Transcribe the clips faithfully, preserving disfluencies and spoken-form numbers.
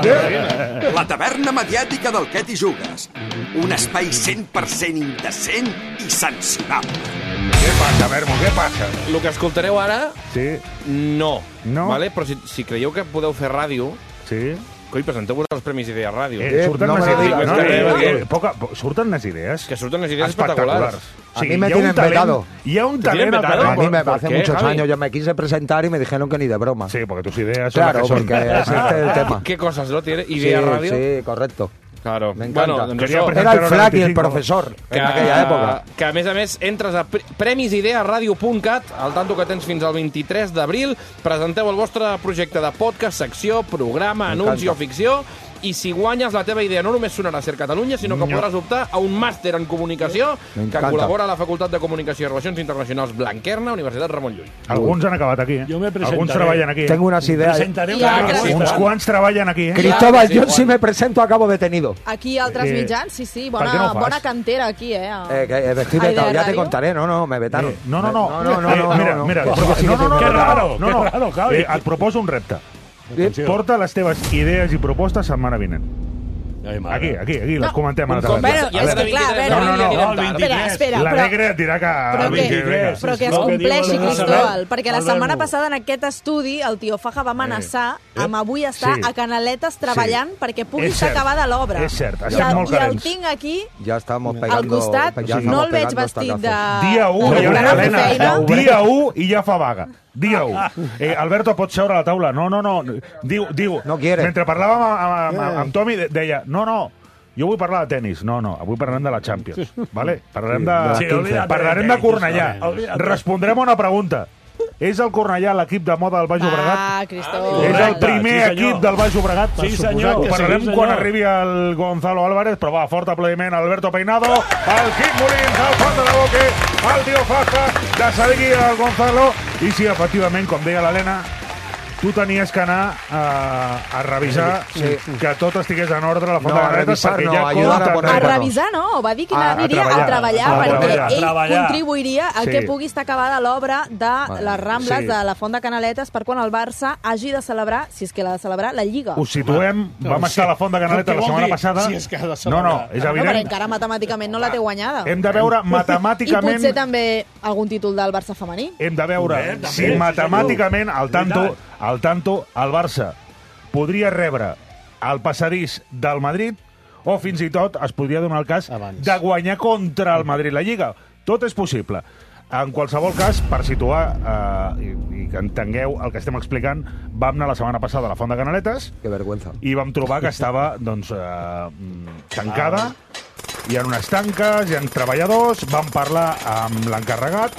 La taverna mediàtica del Què t'hi jugues. Un espai cent per cent indecent i sancionable. Què passa, Vermo, què passa? El que escoltareu ara, Sí, no. No? Vale? Però si, si creieu que podeu fer ràdio, sí. coi, presenteu-vos els Premis Idea Ràdio. Eh, surten no les me lo idees. digas, No, eh, eh, eh, eh, poca, po- surten les idees. Que surten les idees espectaculars. A mí me tienen vetado. Hi ha un ¿Te tienen talent al vetado? carrer. A mí me, ¿Por hace qué, muchos Javi? años yo me quise presentar y me dijeron que ni de broma. Sí, porque tus ideas son Claro, las que son. porque ese es el tema. ¿Qué cosas, no? ¿Tiene Idea sí, Ràdio? Sí, correcto. Claro. Me encanta. Bueno, doncs Quería això, presentar- Era el Flac y el veinticinco. profesor que, en aquella època. que a més a més entres a premis idea ràdio punt cat, al tanto que tens fins al vint-i-tres d'abril, presenteu el vostre projecte de podcast, secció, programa, anunci o ficció, i si guanyes la teva idea no només sonarà a Ser Catalunya, sinó que No. podràs optar a un màster en comunicació que M'encanta. col·labora a la Facultat de Comunicació i Relacions Internacionals Blanquerna, Universitat Ramon Llull. Alguns han acabat aquí, eh? Jo me presentaré. Alguns treballen aquí. Eh? Tengo unas ideas. Presentaré una Ja, propuesta. Uns quants treballen aquí, eh? Cristóbal, Clar que sí, yo Juan. si me presento acabo detenido. Aquí altres Eh, mitjans, sí, sí, per què no bona, ho fas? bona cantera aquí, eh? Eh, que eh, estoy Ai, vetado, de ya te radio. contaré. No, no, me vetaron. Eh, no, no, no. No, no, no, Eh, no, mira, no, mira, no. et proposo- no, no, no, Qué no, raro, no, qué no. raro, Javi. Eh, et proposo un repte. Atenció. Porta les teves idees i propostes setmana vinent. Ai, mare. Aquí, aquí, aquí, les No, comentem a la Un cop, taverna. Bueno, ja és serà que clar, a vint-i-tres veure- d'abril, No, no, ja no, quedem el tard. vint-i-tres. Espera, espera, però, L'Alegre et dirà que... però, que, vint-i-tres. però que es No, que compleixi, diu- Cristóbal, perquè la Albert setmana Mu. passada en aquest estudi el tio Faja va amenaçar Eh. amb avui estar Sí. a Canaletes treballant perquè pugui És estar cert. acabada l'obra. És cert, I estem el, molt I el calents. tinc aquí, Ya estamos pegando. al costat, ya sí. estamos no el veig pegando vestit de... estacazos. Dia u, de Helena, preparar la feina. dia u i ja fa vaga. Dia u. Eh, Alberto, pots seure a la taula? No, no, no. Diu, diu, No quiere. mentre parlàvem amb, amb, amb, amb Tomi, de- deia, no, no, jo vull parlar de tennis. No, no, avui parlarem de la Champions. Vale? Parlarem de, Sí, olvídate parlarem de de Cornellà. tenis, olvídate. Respondrem a una pregunta. És el Cornellà l'equip de moda del Baix Llobregat? Va, Cristóbal. És el Correcte, primer sí, senyor. equip del Baix Llobregat? Sí, senyor, Ho que parlarem sí, senyor. quan arribi el Gonzalo Álvarez, però va, fort aplaudiment a Alberto Peinado, al Quim Molins, al Juan de la Boque, al tio Faja, de seguir al Gonzalo, i sí, efectivament, com deia l'Helena, tu tenies que anar a, a revisar Sí, sí. que tot estigués en ordre a la Font No, de a Ganetes, revisar perquè no, ja ayudar a compten... poner- A Bueno. revisar, no, va dir que A- a aniria a treballar. treballar, A perquè treballar. ell Treballar. contribuiria a Sí. que pugui estar acabada l'obra de Bueno, les Rambles sí. de la Font de Canaletes per quan el Barça hagi de celebrar, si és que l'ha de celebrar, la Lliga. Us situem, vam estar a la Font de Ganetes la Què vol setmana dir? passada... Si és que ha de No, celebrar. no, és No, però evident. encara matemàticament no la té guanyada. Hem de veure I matemàticament... potser també algun títol del Barça femení. Hem de veure També, també, si sí, matemàticament, al tanto, Veritat. al tanto, el Barça podria rebre el passadís del Madrid o fins i tot es podria donar el cas Abans. de guanyar contra el Madrid la Lliga. Tot és possible. En qualsevol cas, per situar eh, i, i que entengueu el que estem explicant, vam anar la setmana passada a la Font de Canaletes Qué vergüenza. i vam trobar que estava doncs, eh, tancada, hi ha unes tanques, hi ha treballadors, vam parlar amb l'encarregat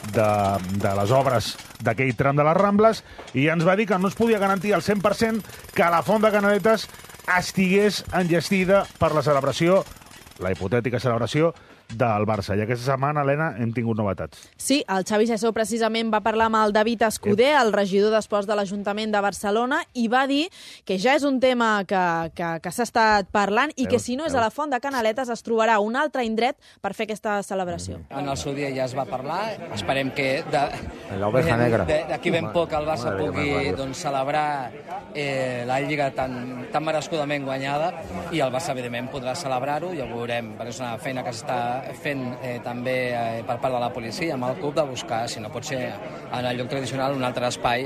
de, de les obres d'aquell tram de les Rambles i ens va dir que no es podia garantir al cent per cent que la Font de Canaletes estigués enllestida per la celebració, la hipotètica celebració, del Barça. I aquesta setmana, Helena, hem tingut novetats. Sí, el Xavi Sessó precisament va parlar amb el David Escudé, el regidor d'Esports de l'Ajuntament de Barcelona, i va dir que ja és un tema que, que, que s'ha estat parlant i que si no és a la Font de Canaletes es trobarà un altre indret per fer aquesta celebració. En el seu dia ja es va parlar, esperem que de, La oveja negra. de- d'aquí ben poc el Barça Madre mía, pugui madre. doncs, celebrar eh, la Lliga tan, tan merescudament guanyada i el Barça evidentment podrà celebrar-ho, ja ho veurem, perquè és una feina que s'està fent eh, també eh, per part de la policia amb el club de buscar, si no pot ser en el lloc tradicional, un altre espai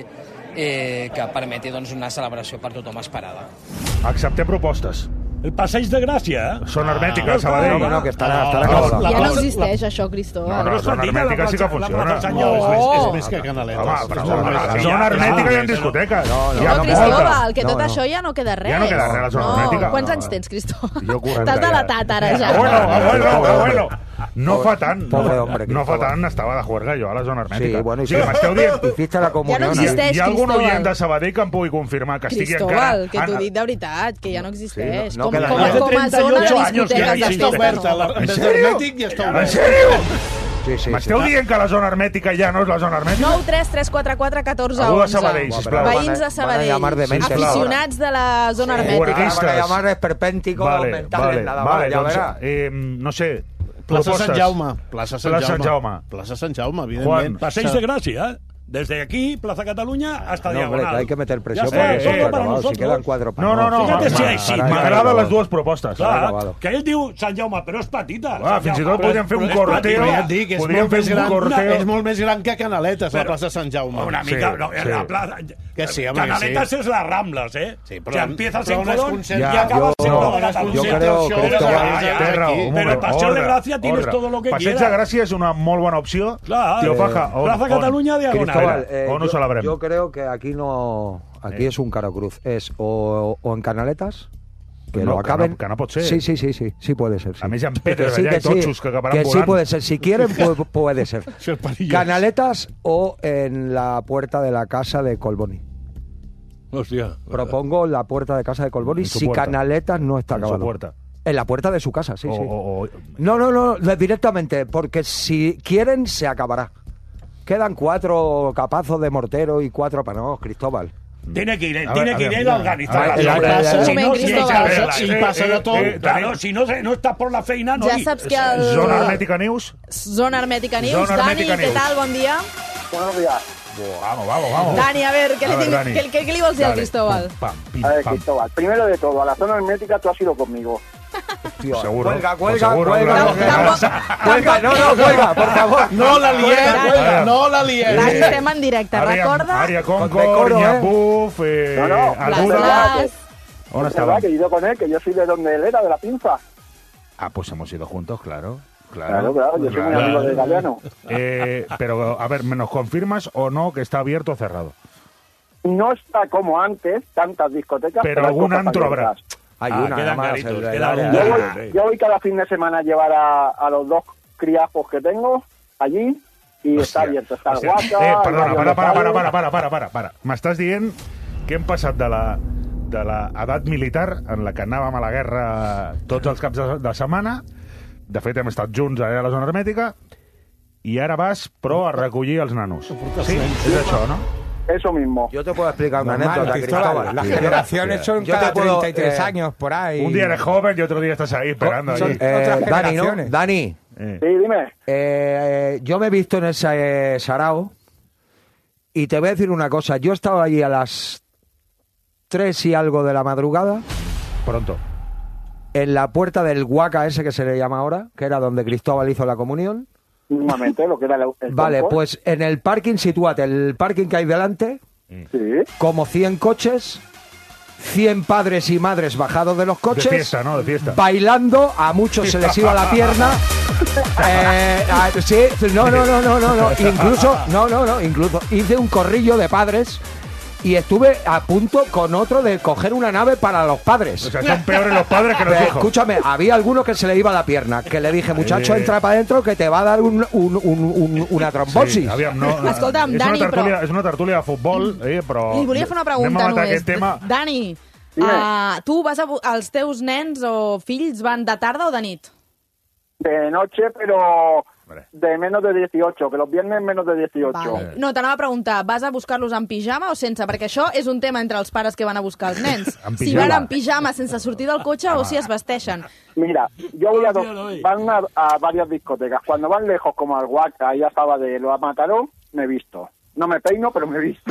eh, que permeti doncs, una celebració per tothom esperada. Acceptem propostes. El passeig de Gràcia, eh? Són hermètiques, Ah, Sabadell. No, no, que estarà, No, estarà no, acabada. la Ja no plaça- existeix la- això, No, Cristóbal. no, Però zona escolti, hermètica la sí que plaça- funciona. La plaça Sant No. Jaume és, és més que Canaletes. Home, És però molt a més. la Ja- zona ja- hermètica hi ha ja- discoteques. No, no, Hi ha No, no, Cristóbal, que no, tot no. això ja no queda res. Ja no queda res a la zona no. hermètica. Quants No, anys no. tens, Cristóbal? Jo quaranta T'has ja. delatat ara ja. Abuelo, abuelo, abuelo. No fa tant, Pobre no, hombre, no fa Cristóbal. tant estava de juerga jo a la zona hermètica. Sí, bueno, o sigui, m'esteu dient... Hiciste la comunión. Ja no Hi, existeix, hi ha algun Cristóbal. oient de Sabadell que em pugui confirmar que estigui Cristóbal, encara... que t'ho dic de veritat, que ja no existeix. Sí, no- no com, queda com, res. com, com a zona de anys que discoteques ja de està festa, oberta. no. En En sèrio? hermètic ja està En obert. sèrio? Sí, sí, sí. M'esteu dient que la zona hermètica ja no és la zona hermètica? nou tres tres quatre quatre un quatre Algú de onze. Sabadell, sisplau. Veïns de Van a Sabadell, llamar dementes aficionats de la zona Sí, hermètica. ahora Juerguistas. van a llamar esperpénticos Vale, mentales, vale, nada vale, más, ya doncs, verás. eh, no sé, Plaça propostes. Sant Jaume. Plaça Sant Plaça Sant Jaume. Jaume. Plaça Sant Jaume, Juan. evidentment. Passeig de Gràcia, eh? Desde aquí, Plaza Cataluña, hasta No, hombre, Diagonal. que hay que meter presión Ya para está, que todo esté para acabado. Si nosotros. quedan cuatro para No, no, no. Fíjate si m'ha- hay sí, M'agraden clar. les dues propostes. Clar, acabado. que ell diu Sant Jaume, però és petita. Ah, Sant fins i Jaume. tot podríem fer un Però és corteo. petita. Però ja et dic, és Podríem molt, fer més un gran, corteo. és molt més gran que Canaletes, la Però- plaça Sant Jaume. Una mica, Sí, no, sí. la plaza... Que sí, home, que Canaletas sí. es las Ramblas, ¿eh? Sí, o però- sea, empiezas però en on es Colón concentra- y Ya, acabas yo- en no, toda yo Cataluña. creo, Pero Cristóbal, ya, ya, Té raó, un Pero moment. el Paseo de Ordre, Gracia tienes ordre. todo lo que Passeig quieras. de Gràcia és una molt bona opció. Clar, Tio eh, Faja, on, Plaza on? Catalunya, Diagonal. Cristóbal, eh, ¿O no yo, celebrem? yo creo que aquí no, aquí Eh. es un caro cruz. Es o, o en Canaletas, que No, lo que acaben. no- que no pot ser. Sí, sí, sí, sí, sí puede ser. Sí. A més, hi ha Que pedres sí, allà que i totxos que acabaran que sí volant. puede ser. Si quieren, puede, puede ser. Això és perillós. Canaletas o en la puerta de la casa de Colboni. Hostia. Propongo la puerta de casa de Colboni En su si puerta. Canaletas no está En su acabado. puerta. En la puerta de su casa, sí, o, sí. o- o- No, no, no, de- directamente, porque si quieren se acabará. Quedan cuatro capazos de mortero y cuatro para no, Cristóbal. Tiene que ir, A tiene ver, que a ir ver, él a a organizar ver, las el- el- obras. el- Si el- no, Moment, si Cristóbal. ella- I eh, passa de eh, tot. eh, Claro, si no, se- no estás por la feina, no Ja hi- saps que el... Zona Hermètica News. Zona Hermètica News. Zona Dani, Hermètica què News. tal? Bon dia. Buenos días. Vamos, vamos, vamos. Dani, a ver, què A li, ver, tinc, Dani. què, què, què li vols dir al Dale. Cristóbal? Pam, pim, A ver, pam. Cristóbal, primero de todo, a la zona hermética tú has ido conmigo. Tío, Seguro. Cuelga, Pues cuelga, seguro, cuelga, claro. cuelga, cuelga, no, no, cuelga, por favor. No la lieu, Cuelga. no la lieu. Dani, estem en directe, Àrea, recorda? Àrea Concord, decoro, eh? Nyabuf, eh, No, no, Blas, Alguna... Blas. On Es verdad estàvem? que he ido con él, que yo soy de donde él era, de la pinza. Ah, pues hemos ido juntos, claro. Claro, Claro, claro, yo soy muy claro. amigo de Galeano. Eh, pero, a ver, ¿me nos confirmas o no que está abierto o cerrado? No está como antes, tantas discotecas, Pero hay algún cosas antro habrá. abiertas. Hay Ah, una quedan nada más. claritos, el- el quedan área- un- Yo Ah, voy, sí. yo voy cada fin de semana a llevar a, a los dos criapos que tengo allí y está abierto. Está el Hòstia. Guaca, Eh, el perdona, Mario para, para, para, Lozano. para, para, para, para, para. M'estàs dient que hem passat de la de la edat militar en la que anàvem a la guerra tots els caps de, de setmana, de fet hem estat junts allà a la zona hermètica, i ara vas, però, a recollir els nanos. Sí, és això, no? Eso mismo. Yo te puedo explicar una Normal, anécdota, Cristóbal. Cristóbal. Las Sí. generaciones son Yo cada te puedo, treinta y tres eh, años por ahí. Un día eres joven y otro día estás ahí esperando. Son- allí. Eh, Otras Dani, ¿no? generaciones. Dani, Eh. Sí, dime. eh, yo me he visto en ese eh, sarao y te voy a decir una cosa. Yo estaba allí a las tres y algo de la madrugada Pronto. en la puerta del Huaca ese que se le llama ahora, que era donde Cristóbal hizo la comunión. Mismamente, lo que era el, el Vale, Concord. pues en el parking, situate, el parking que hay delante, Sí. como cien coches, cien padres y madres bajados de los coches, De fiesta, ¿no? De fiesta. bailando, a muchos se les iba la pierna. Eh, ah, sí, no, no, no, no, no, no, incluso, no, no, no, incluso hice un corrillo de padres y estuve a punto con otro de coger una nave para los padres. O sea, son peores los padres que los Eh, hijos. escúchame, había alguno que se le iba la pierna, que le dije, muchacho, Eh. entra para adentro que te va a dar un, un- un- un- una trombosis. Sí, aviam, no, Escolta'm, és Dani, una tertúlia, però- és una tertúlia de futbol, eh, però... Li volia fer una anem a pregunta matar només. aquest tema. Dani, Dime. uh, tu vas a... bu- els teus nens o fills van de tarda o de nit? De noche, pero Vale. de menos de dieciocho, que los viernes menos de dieciocho. Vale. No, t'anava a preguntar, vas a buscar-los en pijama o sense? Perquè això és un tema entre els pares que van a buscar els nens. En Si pijama. van en pijama sense sortir del cotxe o si es vesteixen. Mira, yo voy a Hostia, dos, no hay. van a, a varias discotecas. Cuando van lejos, como al Huaca y a Sabadell o a Mataró, me he visto. No me peino, pero me he visto.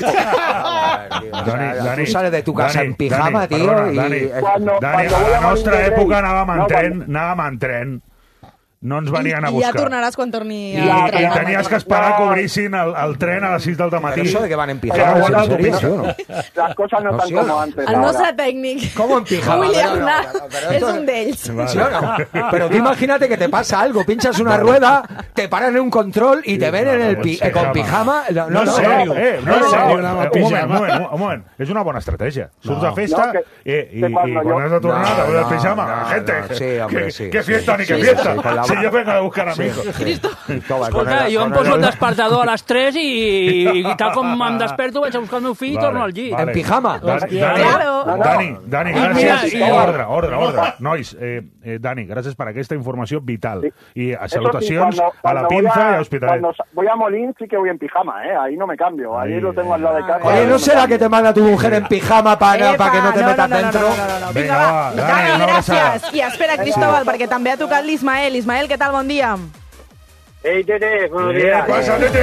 Dani, Dani, Tú sales de tu casa Dani, en pijama, Dani, tío, perdona, y- Dani, Cuando- Dani, cuando a voy la a nostra Molins de Rei- època anàvem en No, tren, cuando- anàvem en tren. No ens venien a I ja buscar. tornaràs quan torni I, el Ja, tren. i ja, tenies que esperar que obrissin el, el tren a les sis del matí. Pero eso de que van en Que pijama, no ¿es van en a serio, autopista. sí o no? Las cosas no No, están sí o como no. antes. El ahora. nostre tècnic, ¿Cómo en pijama? William Pero no, Nah, pero- pero és esto- un d'ells. ¿Sí o no? Pero tú imagínate que te pasa algo, pinchas una rueda, te paran en un control y te ven en el pi- no, eh, con pijama. No, No, no, en no. sèrio, eh, no, En no, sèrio, no, anava eh, a un moment, pijama. un moment, un moment. És una bona estratègia. Surts No. a festa No, que- eh, i, que i cuando quan yo- has de tornar No, te voy al no, pijama. no, Gente, no, sí, hombre, que, sí, que sí, fiesta sí, ni que sí, fiesta. sí, con la- Si yo vengo a buscar a mi hijo. Cristóbal, con Escolta, el- jo em con poso el el- despertador a les tres i, i tal com em desperto vaig a buscar el meu fill i torno al llit. En pijama. Dani, Hòstia. Dani, Claro. Dani, Dani, I gràcies. mira, i- Ordre, ordre, ordre. Nois, eh, eh, Dani, gràcies per aquesta informació vital. Sí. I a Eso sí, salutacions cuando- a la cuando voy Pinza a- i a Hospitalet. Cuando voy a Molín sí que voy en pijama, ¿eh? Ahí no me cambio. Ahí Ahí, lo tengo al lado de casa. Oye, ¿no será que te manda tu mujer en pijama para, Epa, para que no te no, metas no, no, dentro? No, no, no, no. Vinga, Vinga, va. va, Dani, Dani, una abraçada. gràcies. I espera, Cristóbal, perquè també ha tocat l'Ismael. Ismael, què tal? Bon dia. Hey, Tete, buenos ¿Qué días. pasa, Tete?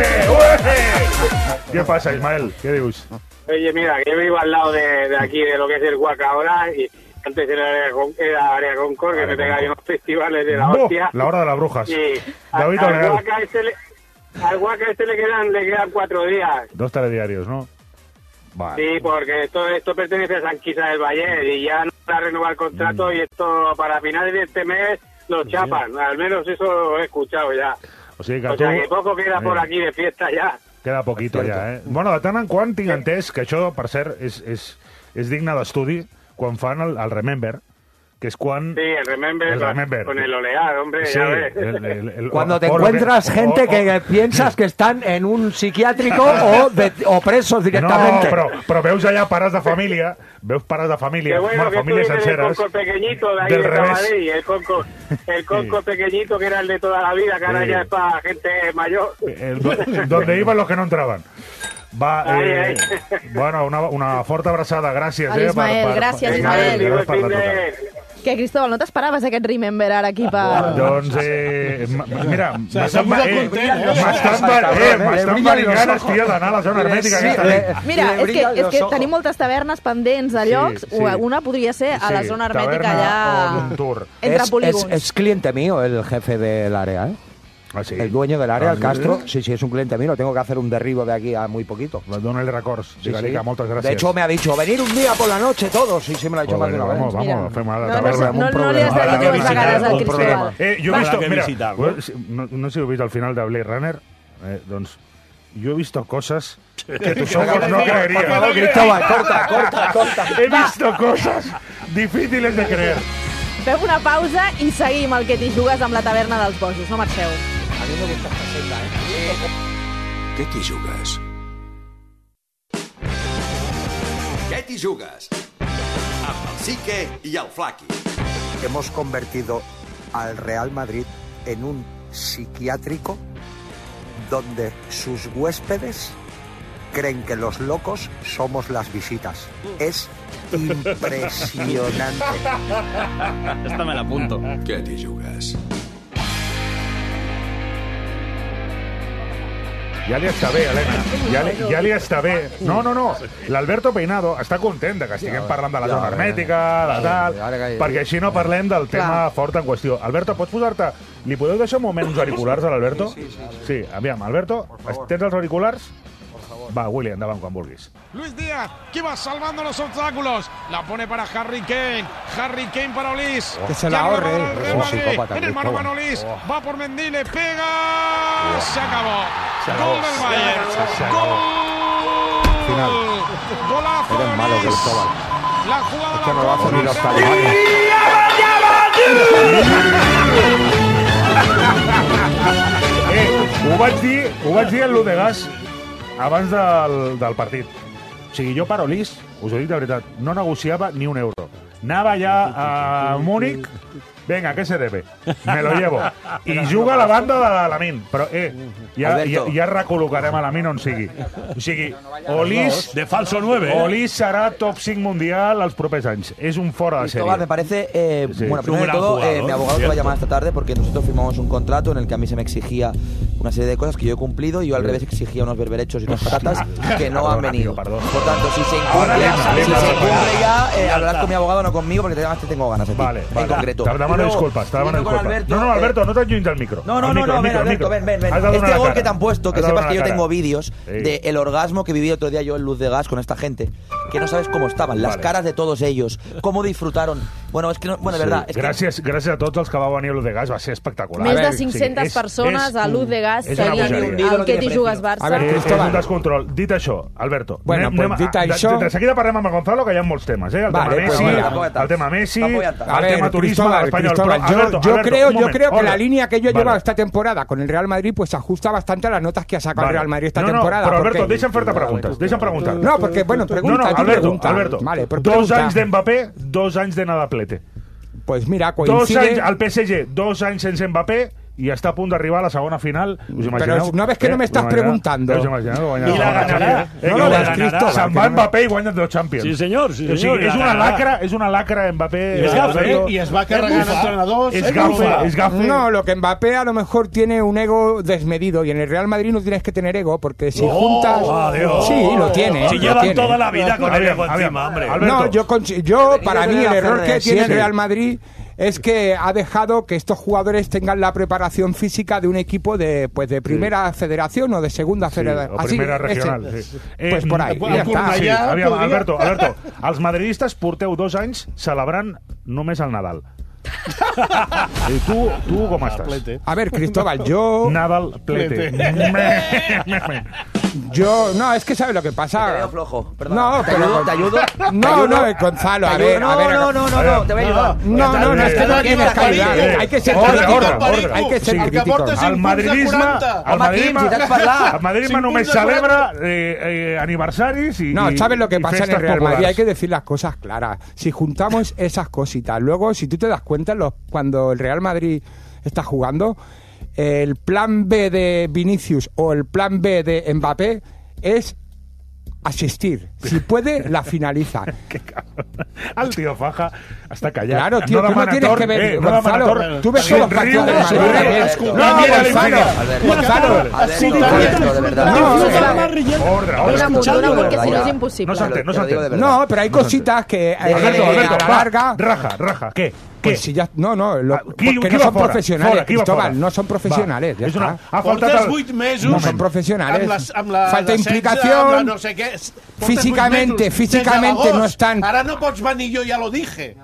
¡Ué! ¿Qué pasa, Ismael? ¿Qué dius? Oye, mira, que yo vivo al lado de, de aquí, de lo que es el Huaca ahora, y antes era área, Con- era área Concord, que me pegaba ahí unos festivales de la ¡Buh! hostia. La hora de las brujas. Y a- David al Oleal. Huaca este le, al Huaca este le quedan, le quedan cuatro días. Dos telediarios, ¿no? Vale. Sí, porque esto, esto pertenece a San Quisa del Valle y ya no va a renovar el contrato Mm. y esto para finales de este mes lo chapan. Al menos eso lo he escuchado ya. O sigui que O tu... sea que poco queda por Eh. aquí de fiesta ya. Queda poquito ja, eh? Bueno, de tant en quant tinc entès que això, per cert, és, és, és digne d'estudi quan fan el, el Remember, que és quan... Sí, el Remember, El con- Remember. con el olear, hombre, Sí, ya ves. el- el- el- Cuando o- te o lo encuentras que- gente o- o- que piensas que están en un psiquiátrico o, de- o presos directamente. No, però, però veus allà pares de família, veus pares de família, Qué bueno que tú famílies vienes del senceres, conco pequeñito de ahí del de revés. Sabadell, el conco, el conco pequeñito que era el de toda la vida, que ahora Sí. ya es para gente mayor. el, do- donde iban los que no entraban. Va, Ai, eh, ai. bueno, una, una forta abraçada, gràcies. A eh, l'Ismael, gràcies, per, Ismael. gràcies per la trucada. Què, Cristóbal, no t'esperaves aquest Remember ara aquí per... Doncs, eh, ma- mira, Se m'estan puso eh, content, eh? m'estan va- eh, m'estan venint ganes, tia, d'anar a la zona hermètica Sí, aquesta eh, nit. Mira, Le és que, brillan és los que ojos. tenim moltes tavernes pendents de llocs. Sí, sí. Una podria ser a la Sí, zona hermètica taverna allà... on tour. Entre es, es, polígons. es cliente mío el jefe del área, ¿eh? Ah, sí? El dueño del área, Ah, el sí? Castro. Sí, sí, es un cliente mío. Tengo que hacer un derribo de aquí a muy poquito. Dóna-li records. Sí, Digue-li sí. que moltes gràcies. De hecho, me ha dicho, venir un día por la noche todos. Sí, sí, me lo ha dicho Pues más de venga, una vamos, vez. Mira. vamos, fem a la No, taverna amb un no, no problema. li has de dir Habrá que dues visitar vegades al un problema. Cristóbal. Eh, jo he Va. visto, Habrá que mira, visitarlo. no, no sé si heu vist al final de Blade Runner, eh, doncs yo he visto cosas que tus ojos no creerían. Por favor, Cristóbal, corta, corta, corta. He visto cosas difíciles de creer. Fem una pausa i seguim el que t'hi jugues amb la taverna dels bojos. No marxeu. A mí me gusta esta senda, ¿eh? Què t'hi jugues? Què t'hi jugues? Amb el Sique i el Flaqui. Hemos convertido al Real Madrid en un psiquiátrico donde sus huéspedes creen que los locos somos las visitas. Es impresionante. Esta me la apunto. Què t'hi jugues? Ja li està bé, Helena. Ja li, ja li està bé. No, no, no. L'Alberto Peinado està content de que estiguem parlant de la zona hermètica, de tal, perquè així no parlem del tema fort en qüestió. Alberto, pots posar-te... Li podeu deixar un moment uns auriculars a l'Alberto? Sí, sí, sí. Sí, aviam, Alberto, tens els auriculars? Va, Willy, endavant quan vulguis. Luis Díaz, que va salvando los obstáculos. La pone para Harry Kane. Harry Kane para Olis. Que se Ya la ahorre. para el Real Oh, Madrid. psicópata, En el mano a mano Cristóbal. Olis. Va por Mendy, le pega. Se acabó. Se acabó. Gol del Bayern. Se- se acabó. Gol. Final. Golazo Eres de malo, Olis. Cristóbal. La jugada Esto la no lo hacen ni los rompe. talibanes. Eh, ho vaig dir, ho vaig dir en l'U de Gas abans del, del partit. O sigui, jo per Olis, us ho dic de veritat, no negociava ni un euro. Anava allà a Múnich, venga, ¿qué se debe? Me lo llevo. I juga a la banda de Lamin. Però, eh, ja, ja, ja recol·locarem a Lamin on sigui. O sigui, Olis... De falso nueve, ¿eh? Olis serà top cinc mundial els propers anys. És un fora de Cristóbal, me sèrie. parece, eh, Sí. bueno, Es un primero de gran todo, jugador, eh, mi abogado te va a ¿cierto? llamar esta tarde porque nosotros firmamos un contrato en el que a mí se me exigía una serie de cosas que yo he cumplido y yo al revés exigía unos berberechos y unas patatas que no han Perdona, venido. tío, perdón. Por tanto, si se Ahora incumple, le- le- si le- se le- incumple ya, eh, Ya hablarás está. con mi abogado, no conmigo, porque además te tengo ganas a ti, Vale, en vale. concreto. Te demano Y luego, disculpas, te demano siguiendo con disculpas. Alberto, no, no, eh, Alberto, no t'ajuntis al micro. No, no, Al no, micro, no, al ven, micro, al Alberto, micro. ven, ven, ven. Has de donar Este la gol cara. que te han puesto, que Has de sepas donar que yo la tengo cara. vídeos Sí. de el orgasmo que viví otro día yo en Luz de Gas con esta gente, que no sabes cómo estaban, las Vale. caras de todos ellos, cómo disfrutaron. Bueno, es que no, bueno, de Sí. verdad, es que gràcies, gràcies a tots els que vau venir a l'U de Gas, va ser espectacular. Més A de veure, cinc-centes sí, és- persones és a l'U de Gas és una seguint bogeria. el que t'hi jugues Barça. A veure, és, és un descontrol. Dit això, Alberto, Bueno, anem, pues anem, dit a- de, això- de, de seguida parlem amb el Gonzalo, que hi ha molts temes, eh? El Vale, tema pues Messi, mira. el tema Messi, A el ver, tema turisme Cristóbal, de l'Espanyol. Cristóbal, Però, yo, Alberto, yo Alberto, creo, un yo moment, creo que orden. la línea que yo llevo Vale. esta temporada con el Real Madrid pues se ajusta bastante a las notas que ha sacado Vale. el Real Madrid esta no, no, temporada. però Alberto, porque- deixa'm fer-te preguntes, deixa'm preguntar. No, porque, bueno, pregunta, no, no, tú Alberto, pregunta. Alberto, Vale, pues dos pregunta. anys d'Mbappé, dos anys de Nadaplete. Pues mira, Dos coincide... anys al P S G, dos anys sense Mbappé i està a punt d'arribar a la segona final. Us Però no ves que no me estás preguntando. Us imagineu? I la ganarà. No, no, no, se'n va Mbappé i guanya dos Champions. Sí, senyor. Sí, o sigui, és una lacra, és una lacra Mbappé. I es gafe, i es va carregant entrenadors. Es gafe, es gafe. No, lo que Mbappé a lo mejor tiene un ego desmedido y en el Real Madrid no tienes que tener ego porque si juntas... Adiós. Sí, lo tiene. Si lo llevan tiene. toda la vida con el ego encima, hombre. No, yo, yo para mí el error que tiene el Real Madrid es que ha dejado que estos jugadores tengan la preparación física de un equipo de pues de primera sí. federación o de segunda sí, federación. O Así, primera regional. ese, sí. Pues eh, por ahí. Eh, ja està. sí, aviam, Alberto, Alberto, els madridistes porteu dos anys celebrant només el Nadal. I tu, tu com estàs? A ver, Cristóbal, yo... Nadal plete. Yo, no, es que ¿sabes lo que pasa? Te veo flojo, perdón. No, ¿Te pero... ayudo? ¿Te ayudo? No, no, Gonzalo, a ver, a ver... No, no, no, no, te voy a ayudar. No, no, no, es que no tienes que ayudar. Hay que ser crítico. Hay que ser crítico. El madridisme... El madridisme, el madridisme només celebra eh, eh, aniversaris y No, ¿sabes lo que pasa en el Real populares. Madrid? Hay que decir las cosas claras. Si juntamos esas cositas, luego, si tú te das cuenta, los, cuando el Real Madrid está jugando, el plan B de Vinicius o el plan B de Mbappé es asistir. Si puede, la finaliza. Qué cabrón. El tío Faja està callat. Claro, tío, no tú no tienes que ver, eh, Gonzalo. No tú ves solo partidos del Madrid. No, Gonzalo. Gonzalo. De verdad. Una puntura porque si no es imposible. No s'entén, no s'entén. No, pero hay cositas que Alberto, Alberto, a la larga... Raja, raja, ¿qué? Pues si ya, no, no, lo, qui, porque qui no son fora? profesionales, Fora, Cristóbal, no son profesionales. Va, ya una, está. ha faltat Portes el... vuit mesos No son profesionales. amb les, amb la, Falta la setze, implicación. amb la no sé què. Portes Físicamente, vuit mesos físicamente des de no l'agost. están... Ara no pots venir, jo ja lo dije.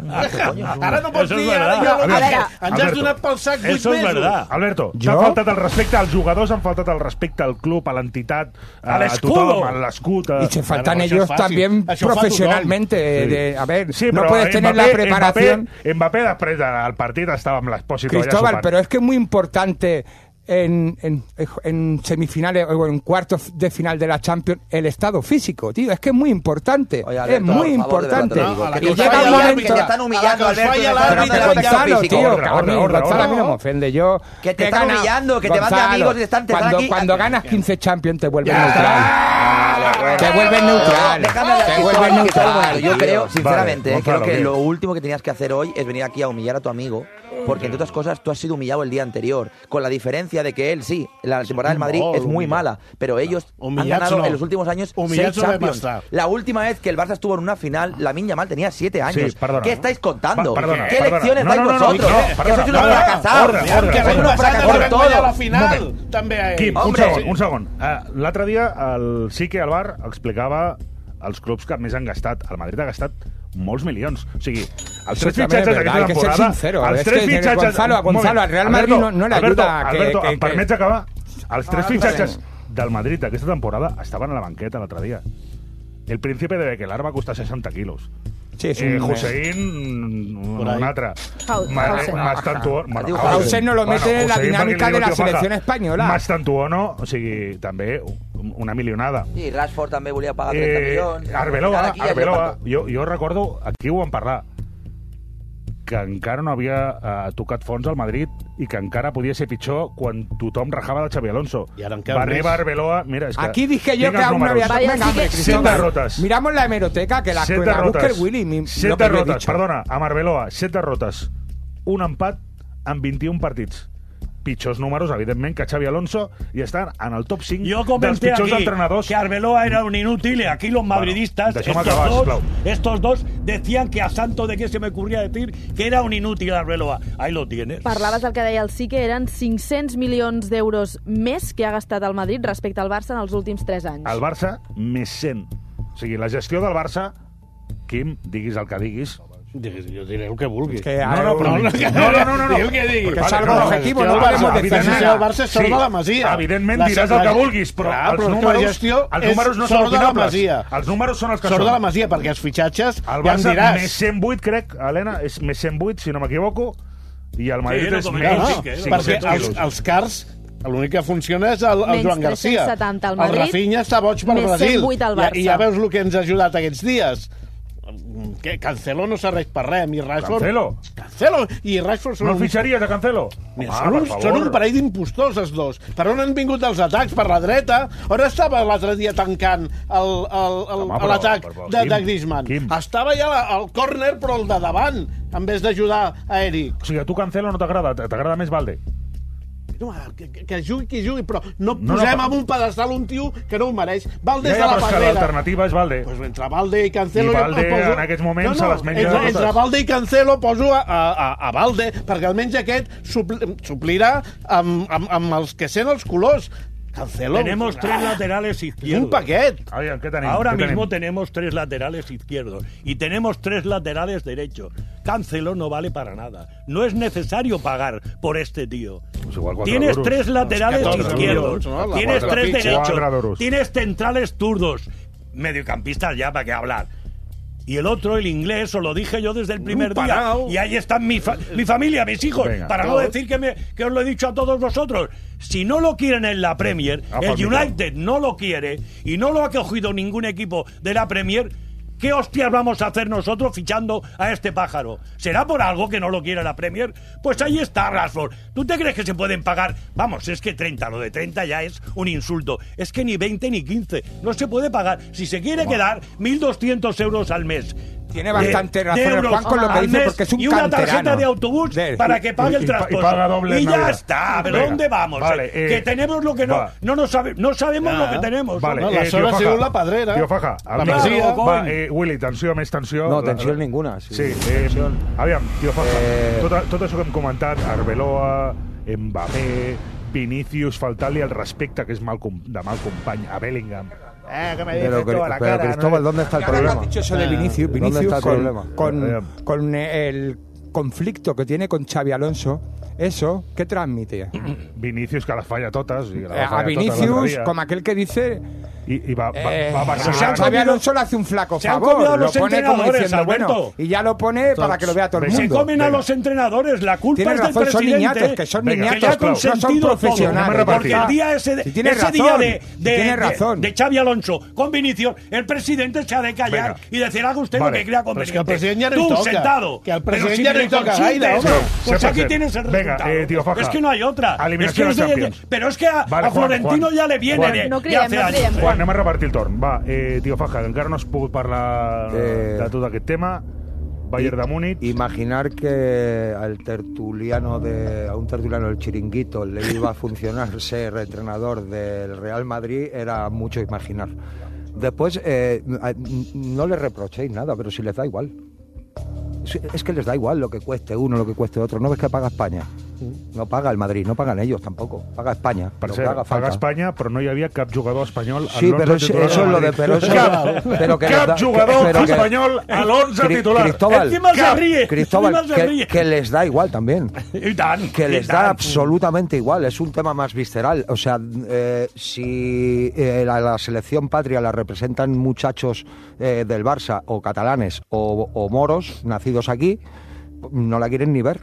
Ara no pots Eso es dir, ara verdad. ja lo A dije. veure, Ens has Alberto, donat pel sac vuit Eso es mesos. verdad. Alberto, Jo? t'ha faltat el respecte als jugadors, han faltat el respecte al club, a l'entitat, a, Al a escudo. tothom, a l'escut. A... Y se faltan Claro, eso ellos es fácil. también Eso fa profesionalmente. tothom. De, a ver, Sí, no però puedes tener la Mbappé- preparación... Mbappé, Mbappé després del partit estava amb l'Espòsito allà Cristóbal, sopant. pero es que es muy importante en, en, en semifinales o en cuartos de final de la Champions el estado físico, tío. Es que es muy importante. Oye, es Alberto, muy por favor, importante. de verdad te lo digo, No, que y a la que llega falla un el momento... árbitro, te están humillando, a la que Alberto, falla el de verdad, árbitro, te lo digo, Gonzalo, físico. tío, Orden, a mí, orden, orden, Gonzalo, a mí no orden. me ofende. Yo, Que te he están ganado- humillando, que te van de Gonzalo, amigos y te están- te cuando, están aquí- cuando ganas quince Champions te vuelves Ya. neutral. Te vuelves neutral. Déjame hablar, Te que vuelves todo- que todo el neutral. momento. Yo creo, Vale, sinceramente, eh, Gonzalo, creo que ¿qué? lo último que tenías que hacer hoy es venir aquí a humillar a tu amigo, porque entre otras cosas tú has sido humillado el día anterior, con la diferencia de que él sí, la temporada del Madrid Molt es muy humillat. mala, pero ellos han Humillats ganado no. en los últimos años Humillats seis no vam Champions. estar. La última vez que el Barça estuvo en una final, Lamine Yamal tenía siete años. Sí, perdona. ¿Qué estáis contando? Pa- perdona, ¿Qué perdona. lecciones No, dais no, no, no, vosotros? no, que perdona, sois unos perdona. fracasados. Orden, Que orden, sois orden. unos fracasados vam guanyar todos. la final, també a ell. Quim, un Hombre. segon, un segon. Uh, L'altre dia el Sique al bar explicava els clubs que més han gastat. El Madrid ha gastat molts milions. O sigui, els Eso tres también fitxatges es verdad, d'aquesta hay que ser temporada... sincero. Els Es tres que fitxatges... Gonzalo, a un moment. Gonzalo, al Real Madrid Alberto, no- no le Alberto, ayuda que- Alberto, que- em permets que- acabar? Els tres Ah, fitxatges está del Madrid d'aquesta temporada estaven a la banqueta l'altre dia. El Príncipe de Bequelar va costar seixanta quilos. Sí, es Eh, un... Hussein, Por un ahí. altre. Hau- Ma- Hausen. Mastantuono. Bueno, Diu Hausen. Hausen no lo mete en la Hussein, dinámica perquè li de la diu, tio, selección Faja. española. Mastantuono, o sigui, també una milionada. Sí, Rashford també volia pagar trenta Eh, milions. Arbeloa, Aquí ja Arbeloa, lleva jo, jo recordo, aquí ho vam parlar, que encara no havia eh, tocat fons al Madrid i que encara podia ser pitjor quan tothom rajava de Xavi Alonso. I ara encara Va arribar més. Arbeloa, mira, és que... Aquí dije yo tinc que els aún no números. había... Vaya, Venga, sí hombre, que- Cristóbal. Set derrotas. Miramos la hemeroteca, que la, Set la busque derrotes. el Willy. Mi, Set lo que yo he derrotes, dicho. perdona, amb Arbeloa, set derrotes. Un empat en vint-i-un partits. Pitjors números, evidentment, que Xavi Alonso, i estan en el top cinc Yo dels comenté pitjors aquí entrenadors. que Arbeloa era un inútil y aquí los madridistas, déjame estos, acabar, dos, sisplau. estos dos, decían que a santo de qué se me ocurría decir que era un inútil Arbeloa. Ahí lo tienes. Parlaves del que deia el Sique, eren cinc-cents milions d'euros més que ha gastat el Madrid respecte al Barça en els últims tres anys. El Barça, més cent. O sigui, la gestió del Barça, Quim, diguis el que diguis... Digues, jo diré el que vulgui. Que No, no, però... no, No, no, no, no. Digui el que digui. Que és algo no, objetivo, el no Barça, podemos la decir gestió nada. del Barça és sort Sí, de la Masia. evidentment La- diràs el que vulguis, però Clar, els però és que números- la gestió els és números no són sort de la opinables. Masia. Els números són els que Sort són. de la Masia, perquè els fitxatges El ja em Barça diràs. més cent vuit, crec, Helena, és més cent vuit, si no m'equivoco, i el Madrid Sí, no és com menys No, no, sí, que és, perquè cinc-cents els, quilos. els cars l'únic que funciona és el, el Menys Joan Garcia. tres-cents setanta al Madrid, el Rafinha està boig per més Brasil. cent vuit al I, Barça. I ja veus el que ens ha ajudat aquests dies. que Cancelo no serveix per res, i Rashford... Cancelo? Cancelo i Rashford són... No el un... fitxaries a Cancelo? Mira, Home, són, per un, favor. són un parell d'impostors, els dos. Per on han vingut els atacs? Per la dreta? On estava l'altre dia tancant el, el, el, Home, però- l'atac però- però, de, Quim, de Griezmann? Quim. Estava ja la- al córner, però el de davant, en vez d'ajudar a Eric. O sigui, a tu Cancelo no t'agrada, t'agrada més Valde? No, que, que, que jugui qui jugui, però no No, posem no, amb un pedestal un tio que no ho mereix. Valde Ja, és ja, de la però és que pedrera. l'alternativa és Valde. Pues entre Valde i Cancelo... I jo Valde, poso... en aquests moments, se les menja entre, totes. entre Valde i Cancelo poso a, a, a Valde, perquè almenys aquest supl suplirà amb, amb, amb els que sent els colors. Cancelo... Tenemos tres laterales izquierdos. Un paquet. Oigan, ¿qué tenemos? Ahora ¿Qué mismo tenemos? tenemos tres laterales izquierdos y tenemos tres laterales derechos. Cancelo no vale para nada. No es necesario pagar por este tío. Pues igual cuatro Tienes duros. tres laterales Cuatro izquierdos, duros, ¿no? La tienes cuatro tres fichas. derechos, Cuatro duros. tienes centrales zurdos, mediocampistas ya, ¿para qué hablar? Y el otro, el inglés, os lo dije yo desde el primer día. Parao. Y ahí están mi, fa mi familia, mis hijos. Venga. para no Todos. decir que, me, que os lo he dicho a todos vosotros. Si no lo quieren en la Premier, Ah, el por United no lo quiere y no lo ha cogido ningún equipo de la Premier, ¿qué hostias vamos a hacer nosotros fichando a este pájaro? ¿Será por algo que no lo quiere la Premier? Pues ahí está Rashford. ¿Tú te crees que se pueden pagar? Vamos, es que treinta, lo de treinta ya es un insulto. Es que ni veinte ni quince. No se puede pagar. Si se quiere quedar mil doscientos euros al mes. Tiene bastante de- razón de el euros Juan con lo que al dice, mes porque es un y una canterano. tarjeta de autobús De- para que pague y- el y pa- traspaso. y paga doble Y en ya Navidad. está. ¿Pero Venga. dónde vamos? Vale, Eh, eh, que tenemos lo que no, va. no, nos sabe, no sabemos Ya. lo que tenemos. Vale, No, eh, la tio zona ha Faja. sigut la pedrera. Tio Faja, La el Masia. Va, eh, Willy, tensió, més tensió. No, La- tensió la- ninguna. Sí, Sí, eh, aviam, tio Faja, Eh, tot, tot això que hem comentat, Arbeloa, Mbappé, Vinícius, faltar-li el respecte, que és mal, com- de mal company, a Bellingham. Eh, que me Pero, dices tú a la pero, cara, Cristóbal, ¿no? ¿dónde está el Ahora que problema? has dicho eso de Vinicius, ¿Dónde Vinicius está el con, problema? con, con el conflicto que tiene con Xavi Alonso, eso, ¿qué transmite? Vinicius, que les falla totes. I que les Eh, va a fallar totes Vinicius, l'altre dia. como aquel que dice... I, i va, va, Eh, va o vacilar. sea, Xavi Alonso le hace un flaco Se han favor, comido a lo los pone como entrenadores, diciendo, bueno, Alberto. y ya lo pone para que lo vea todo el Se mundo. comen a Venga. los entrenadores, la culpa Tienes es del razón, son presidente. niñatos, que son Venga, que ya ha niñatos, no son consentido todo. profesionales. Porque el día ese, de, Si tienes ese día razón, de, si de, tienes de- razón. de Xavi Alonso con Vinicius, el presidente se ha de callar Venga. y decir haga usted Vale. lo que crea Pero conveniente. es que al presidente ya no le Tú, toca. sentado. Que al Pero presidente si ya me no le toca consultes, gaire, hombre. Pues cien aquí per cent. tienes el Venga, resultado. eh, tío Faja. Es que no hay otra. Es que Eliminació es de de- Champions. pero es que a, Vale, a Juan, Florentino Juan. ya le viene Juan. de, No de cridem, hace no años. cridem. Juan, anem a repartir el torn. Va, eh, tio Faja, encara no has pogut parlar Eh, de tot aquest tema. Bayern de Múnich. Imaginar que al tertuliano de a un tertuliano del Chiringuito le iba a funcionar ser entrenador del Real Madrid era mucho imaginar. Después eh, a- no le reprochéis nada, pero si les da igual. Es- Es que les da igual lo que cueste uno, lo que cueste otro. ¿No ves que paga España? No paga el Madrid, no pagan ellos tampoco. Paga España. Per lo cert, que haga paga falta. Espanya, però no hi havia cap jugador espanyol a Sí, l'onze pero eso, titular eso del es lo de... Madrid. Pero eso, Cap, pero que les cap da- que- jugador pero que- espanyol a l'onze Cri- titular. Cristóbal, Encima se ríe. Cristóbal, encima se que, ríe. que les da igual también. Y tan, Que y les tan. da absolutamente igual, es un tema más visceral. O sea, eh, si eh, la, la selección patria la representan muchachos eh, del Barça o catalanes o, o moros nacidos aquí, no la quieren ni ver.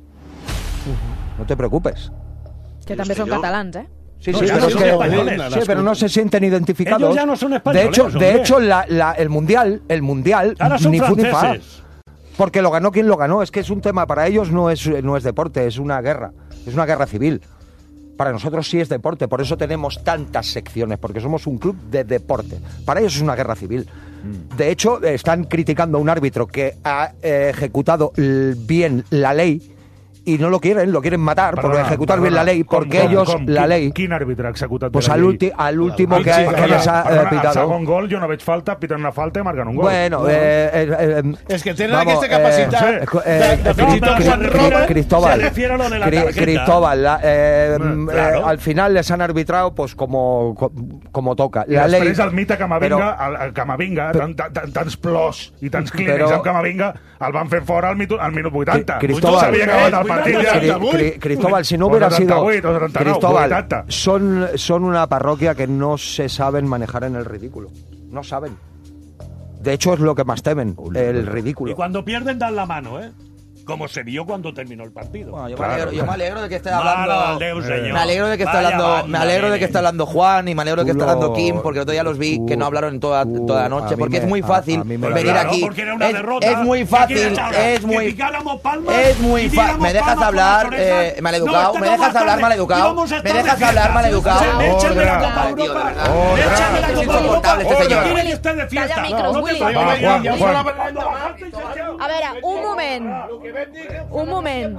No te preocupes. Que també són catalans, eh? Sí, No, sí, ya pero, no es son que- españoles. sí, pero no se sienten identificados. Ellos ya no son de españoles, hecho, hombre. de hecho la- la- el mundial, el mundial, Ahora son ni fu ni fa. franceses. Porque lo ganó quien lo ganó. Es que es un tema para ellos, no es, no es deporte, es una guerra. Es una guerra civil. Para nosotros sí es deporte, por eso tenemos tantas secciones, porque somos un club de deporte. Para ellos es una guerra civil. De hecho, están criticando a un árbitro que ha eh, ejecutado l- bien la ley y no lo quieren, lo quieren matar por Perdona, ejecutar bien perdona. la ley, Com, porque com, ellos com? la Quin- ley... Quin àrbitre ha executat Pues bé la al, llei? ulti, al último que, Sí, ha- que perdona, les ha eh, perdona, al pitado. segon gol jo no veig falta, piten una falta i marquen un gol. Bueno, eh, eh, eh, Es que tienen vamos, aquesta capacitat eh, de, de fins i tot Cri- quan Cri- roben... Cristóbal, se refiere a lo de la Cri- tarjeta. Cristóbal, la- eh, Mm, eh, claro. al final les han arbitrado pues como, co- como toca. I La ley, després el mite Camavinga, però- el, el Camavinga, tan, tan, tan, tants plors i tants clínics Però- amb Camavinga, el van fer fora al, mitu, al minut vuitanta. Cri- Cristóbal, S'havia acabat el partit ja. Cri- Cri- Cristóbal, si no hubiera O sido setanta-vuit, o setanta-nou, Cristóbal, vuitanta. son, son una parroquia que no se saben manejar en el ridículo. No saben. De hecho, es lo que más temen, el Y ridículo. cuando pierden dan la mano, ¿eh? como se vio cuando terminó el partido. Bueno, yo, me alegro, yo me alegro de que esté Mare hablando. del Déu, senyor. Me alegro de que esté Vaya hablando. banda, Me alegro de nene. que esté hablando Juan y me alegro de que Tú esté hablando lo- Kim, porque el otro día los vi tú- que no hablaron toda, tú- toda la a noche, mí porque me- es muy a- fácil a mí me- venir Claro, aquí. porque era una Es, derrota. es muy ¿Qué fácil, quieres ahora? es ¿Que muy. picáramos palmas? Es muy ¿Y fácil. diéramos ¿Me dejas palmas con hablar, las orejas? eh, maleducado? No, ¿Me esta dejas no hablar, va a maleducado? íbamos a ¿Me estar de dejas fiesta. hablar, maleducado? Échame la Ordre. Copa Europa. Ordre. Échame la Es Copa insoportable Europa. este señor. ¿Quiere que esté de fiesta? Calla micros, No te Willy. pases. Va, Juan, Ya Juan. solo cuando bajaste, senyor. A veure, un moment. Un moment.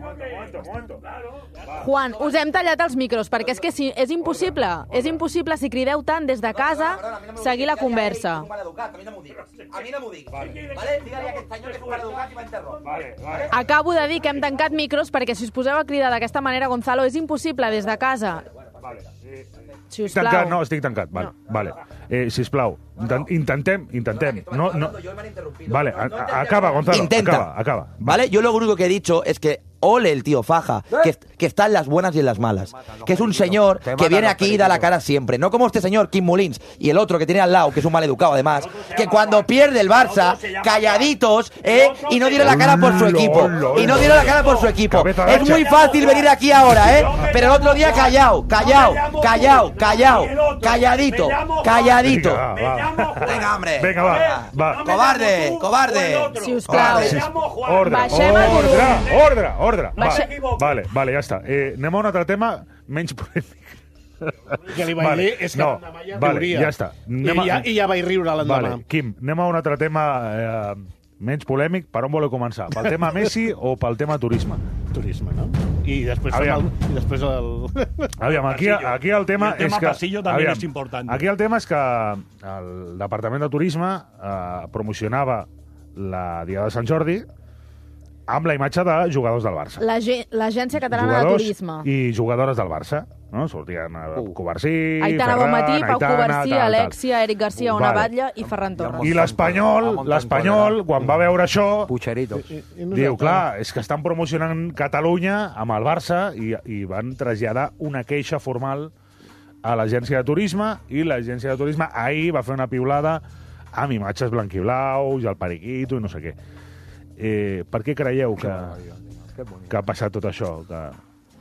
Juan, us hem tallat els micros, perquè és que si, és impossible. És impossible, si crideu tant des de casa, seguir la conversa. A mi no m'ho diguis. A mi no m'ho diguis. Vale? Digue-li a aquest senyor que és un maleducat i m'interromp. Vale, vale. Acabo de dir que hem tancat micros perquè si us poseu a cridar d'aquesta manera, Gonzalo, és impossible des de casa. Si us Estic tancat, no, plau. estic tancat. Vale, vale. Eh, sisplau, inten- intentem, intentem. No, no. Vale, a- a- acaba, Gonzalo. Intenta. Acaba, acaba. ¿Vale? Yo lo único que he dicho es que ole el tío Faja, que, que está en las buenas y en las malas. Que es un señor que viene aquí y da la cara siempre. No como este señor, Kim Molins, y el otro que tiene al lado, que es un maleducado además, que cuando pierde el Barça, calladitos, ¿eh? Y no dieron la cara por su equipo. Y no dieron la cara por su equipo. Es muy fácil venir aquí ahora, ¿eh? Pero el otro día callao, callao, callao, callao, calladito, calladito. Vinga, va, va. Venga, hombre. Vinga, va, va. Cobarde, cobarde. Si us plau. Sí, ordre, Baixem el ordre, volum. ordre, ordre. Va, Baixe- vale, vale, ja està. Eh, anem a un altre tema menys polèmic. Que li vaig Vale, dir és que no, l'endemà ja vale, riuria. ja està. I Anem a- ja, I ja vaig riure l'endemà. Vale, Quim, anem a un altre tema eh, menys polèmic. Per on voleu començar? Pel tema Messi o pel tema turisme? Turisme, no? I després, Aviam. el, i després el... Aviam, aquí, aquí el tema, I el tema és que... pasillo també és important. Aquí el tema és que el Departament de Turisme eh, promocionava la Diada de Sant Jordi amb la imatge de jugadors del Barça. L'Age- L'Agència Catalana de Jugadors Turisme. i jugadores del Barça. No? Sortien uh. Covarsí, Aitana Ferran, Bonmatí, Pau Aitana, Covarsí, tal, tal. Alexia, Eric Garcia, Ona Vale. Batlle i Ferran Torres. I l'Espanyol, l'Espanyol, quan va veure això, Pucheritos. diu, clar, és que estan promocionant Catalunya amb el Barça i, i van traslladar una queixa formal a l'agència de turisme i l'agència de turisme ahir va fer una piulada amb imatges blanquiblaus i el periquito i no sé què. Eh, per què creieu que, que ha passat tot això? Que...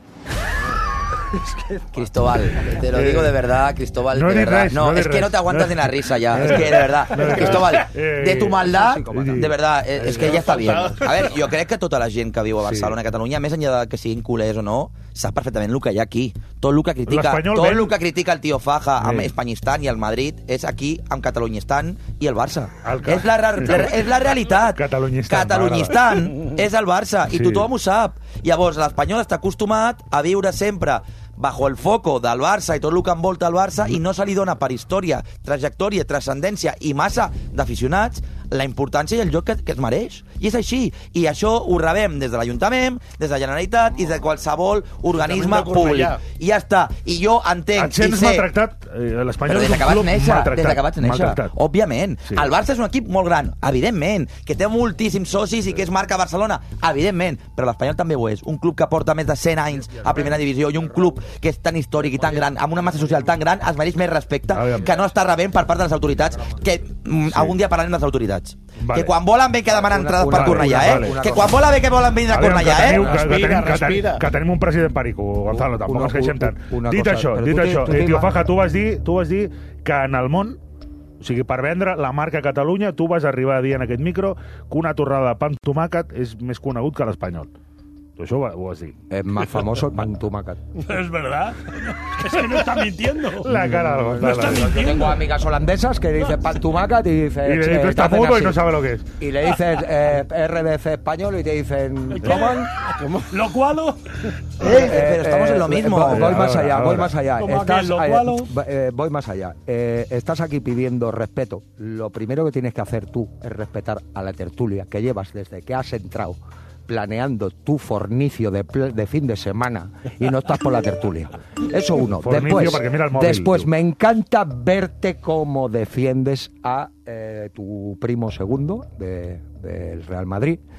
Cristóbal, te lo digo de verdad, Cristóbal, No de di verdad. res, no, no di es que res. no te aguantas ni la risa ya. Es que de verdad, Cristóbal, Eh, de tu maldad, sí. de verdad, eh, es que ya está bien. A ver, jo crec que tota la gent que viu a Barcelona, a Catalunya, més enllà de que siguin culers o no, sap perfectament el que hi ha aquí. Tot el que critica, L'Espanyol tot ven. el que critica el tio Faja amb Sí. Espanyistan i el Madrid és aquí amb Catalunyistan i el Barça. El ca- És la, ra- la, és la realitat. Catalunyistan, Catalunyistan és el Barça i Sí. tothom ho sap. Llavors, l'Espanyol està acostumat a viure sempre bajo el foco del Barça i tot el que envolta el Barça i no se li dona per història, trajectòria, transcendència i massa d'aficionats la importància i el joc que, que es mereix. I és així. I això ho rebem des de l'Ajuntament, des de la Generalitat i des de qualsevol organisme de Cornellà. públic. I ja està. I jo entenc Et sents i sé... maltractat? Eh, L'Espanyol Però des és un que vaig club néixer, maltractat. des que vaig néixer, maltractat. òbviament. Sí. El Barça és un equip molt gran, evidentment, que té moltíssims socis i que és marca Barcelona, evidentment, però l'Espanyol també ho és. Un club que porta més de cent anys a primera divisió i un club que és tan històric i tan gran, amb una massa social tan gran, es mereix més respecte Aviam. que no està rebent per part de les autoritats, que mm, Sí. algun dia parlarem de les autoritats. Vale. Que quan volen ve que demanen Una- entrades una- per Cornellà, una- eh? vale. Que quan volen ve que volen venir a Aviam, Cornellà, que teniu, eh? que, que, Respira, tenim, que, respira. tenim, que tenim un president perico, Gonzalo, tampoc Una- ens queixem tant. una Dit cosa, això, però dit tu això, t'hi- tu eh, t'hi tio ima- Faja, tu vas dir, tu vas dir que en el món, o sigui, per vendre la marca Catalunya, tu vas arribar a dir en aquest micro que una torrada de pa amb tomàquet és més conegut que l'Espanyol. Tu això ho, ho vas dir. Es más famoso el pan tumacat. Es verdad. Es que no está mintiendo. La cara del No Gonzalo. está eh. Yo tengo mintiendo. amigas holandesas que dicen pan tumacat y dicen... Y eh, tú te estás hacen mudo y así. no sabes lo que es. Y le dices eh, R D F español y te dicen... ¿Cómo? Lo cual, Eh, pero estamos en lo mismo. Voy, voy más Ahora, allá, ahora. voy más allá. Como Estás, aquel, lo eh, cualo. eh, voy más allá. Eh, estás aquí pidiendo respeto. Lo primero que tienes que hacer tú es respetar a la tertulia que llevas desde que has entrado planeando tu fornicio de, pl- de fin de semana y no estás por la tertulia. Eso uno. Fornicio Después, porque mira el móvil, después tú. me encanta verte cómo defiendes a eh, tu primo segundo de- del Real Madrid.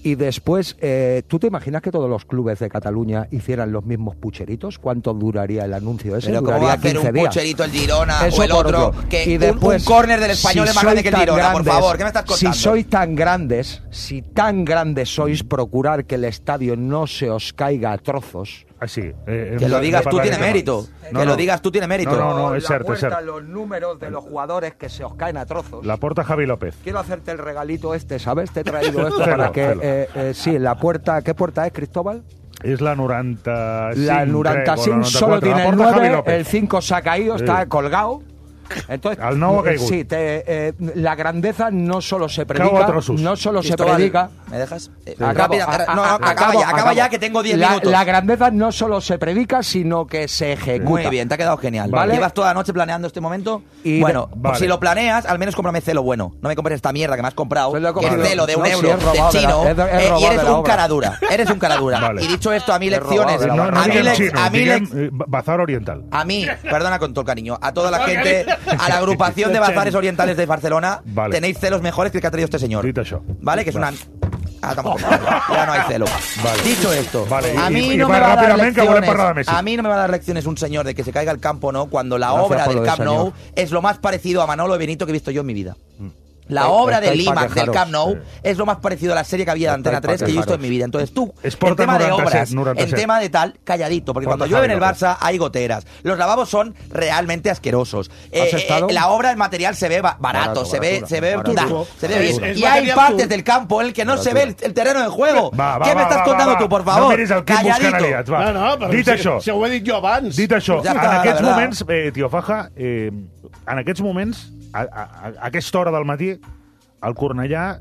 y después, eh, ¿tú te imaginas que todos los clubes de Cataluña hicieran los mismos pucheritos? ¿Cuánto duraría el anuncio ese? Pero ¿cómo Duraría va a hacer quince un días. pucherito el Girona Eso o el por otro? otro. Que Y un- después, un córner del Español si es más grande sois que el tan Girona, por grandes, favor. ¿Qué me estás contando? Si sois tan grandes, si tan grandes sois, procurar que el estadio no se os caiga a trozos. Así. Que lo digas tú tiene mérito. Que lo digas tú tiene mérito. No, no, no, es La cierto, es vuelta, cierto. los números de los jugadores que se os caen a trozos. La porta Javi López. Quiero hacerte el regalito este, ¿sabes? Te he traído esto Celo, para que... celo. Eh, eh, sí, la puerta... ¿Qué puerta es, Cristóbal? Es la noranta-cinc. La noranta-cinc solo tiene el nueve, el cinco se ha caído, Sí. está colgado. Entonces, Al nou ha eh, caigut. sí, te, eh, la grandeza no solo se Cau a predica, trossos. no solo se Cristóbal, predica. ¿me dejas? Eh, Acabo, rápida, a- no, a- acaba acabo, ya, acaba acabo. ya, que tengo diez La- minutos. La grandeza no solo se predica, sino que se ejecuta. Muy bien, te ha quedado genial. ¿Vale? ¿Llevas toda la noche planeando este momento? Y bueno, de- vale. si lo planeas, al menos cómprame Celo bueno. No me compres esta mierda que me has comprado, Pues lo he que es comprado. Celo de un No, si euro, es robado de de la- chino, es de- es eh, y robado eres de la un obra. caradura. Eres un caradura. Vale. Y dicho esto, a mí Es lecciones... robado de la No, no a mí, diguem lec- xino, a mí diguem lec- eh, Bazar Oriental. A mí, perdona con todo el cariño, a toda la gente, a la agrupación de bazares orientales de Barcelona, Vale. tenéis celos mejores que el que ha traído este señor. Dit això. ¿Vale? Que es una... Ah, tampoco. Ya no hay celo. Vale. Dicho esto, Vale, a y- mí y no va me va a dar ràpidament, que volem lecciones. parlar de Messi. A mí no me va a dar lecciones un señor de que se caiga el campo, ¿no? Cuando la Gracias obra por del lo de Camp Nou señor. es lo más parecido a Manolo Benito que he visto yo en mi vida. La Eh, obra de estáis pa' Lima del quejaros. Camp Nou Sí. es lo más parecido a la serie que había de Estáis Antena pa' tres que yo he visto en quejaros. mi vida. Entonces tú, en Esporta tema de noranta y set, obras, noranta y en set. tema de tal, calladito, porque Porta cuando llueve en el Javi López. Barça hay goteras. Los lavabos son realmente asquerosos. Eh, ¿Has estado? eh, la obra, el material se ve ba- barato, Barato, se ve, baratura, se ve, baratura. da, se ve Es- bien. es y hay material partes tur- del campo en el que no se ve el, el terreno de juego. Va, va, ¿Qué me va, estás va, contando va, tú, por va. favor? No miris el Quim buscant Calladito. aliats, va. No, no, però Dit si, això, si ho he dit jo abans. dit això, Ja en està, la aquests verdad. moments, eh, tio Faja, eh, en aquests moments, a, a, a aquesta hora del matí, el Cornellà